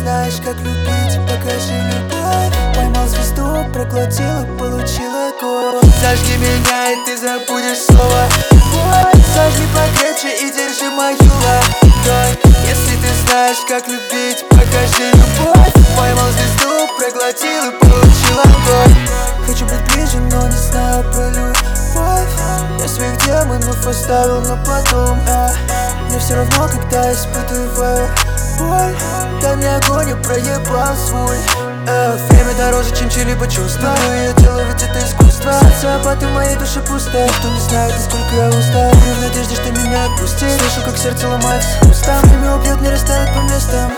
знаешь, как любить, покажи любовь. Поймал звезду, проглотил и получил огонь. Зажги меня, и ты забудешь снова боль. Зажги покрепче и держи мою ладонь. Если ты знаешь, как любить, покажи любовь. Поймал звезду, проглотил и получил огонь. Хочу быть ближе, но не знаю про любовь. Я своих демонов оставил на потом. Мне все равно, когда испытываю боль. Дай мне огонь, я проебал свой. Время дороже, чем чьи-либо чувства. Я делаю, ведь это искусство. Социопаты в моей душе пусто. Кто не знает, насколько я устал. И в надежде, что меня отпустит. Слышу, как сердце ломается с хрустом. Время убьет, не расставит по местам.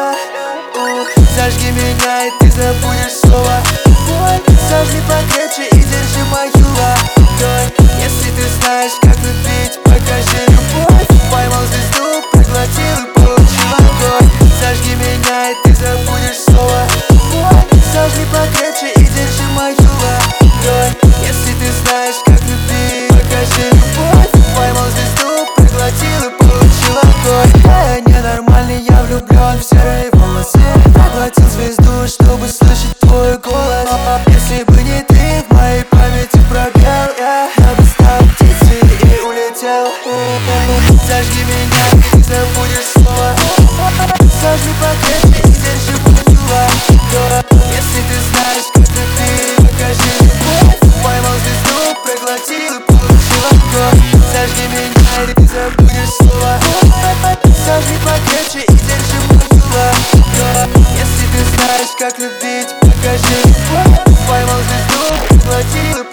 Зажги меня, и ты забудешь снова боль. Зажги покрепче и держи мою ладонь. Если ты знаешь, как любить, покажи любовь. Поймал звезду, проглотил и получил огонь. Зажги меня, и ты забудешь снова боль. Зажги покрепче и держи мою ладонь. Если ты знаешь, как любить, покажи любовь. Поймал звезду, проглотил и получил огонь. Я ненормальный, я влюблен в серые волосы. Проглотил звезду, чтобы слышать твой голос. Если бы не ты, в моей памяти пробел. Я бы стал птицей и улетел. Зажги меня, и ты забудешь снова. Зажги покрепче и держи мою ладонь. Если ты знаешь, как любить, покажи любовь. Поймал звезду, проглотил и получил огонь. Зажги меня, и ты забудешь снова. Зажги покрепче и держи мою ладонь. Если ты знаешь, как любить, покажи любовь. Поймал звезду, проглотил и